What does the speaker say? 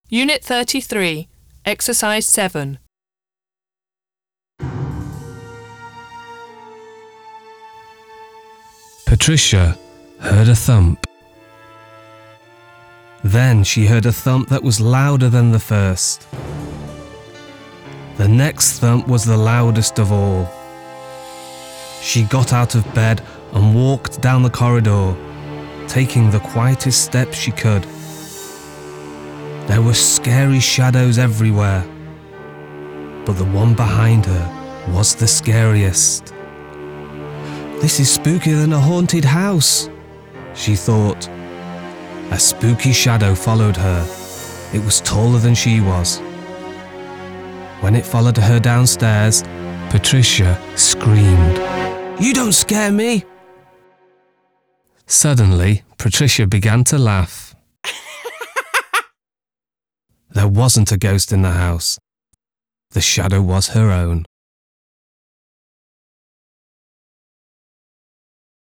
Unit 33, Exercise 7. Patricia heard a thump. Then she heard a thump that was louder than the first. The next thump was the loudest of all. She got out of bed and walked down the corridor, taking the quietest steps she could. There were scary shadows everywhere, but the one behind her was the scariest. "This is spookier than a haunted house," she thought. A spooky shadow followed her. It was taller than she was. When it followed her downstairs, Patricia screamed, "You don't scare me!" Suddenly, Patricia began to laugh. There wasn't a ghost in the house. The shadow was her own.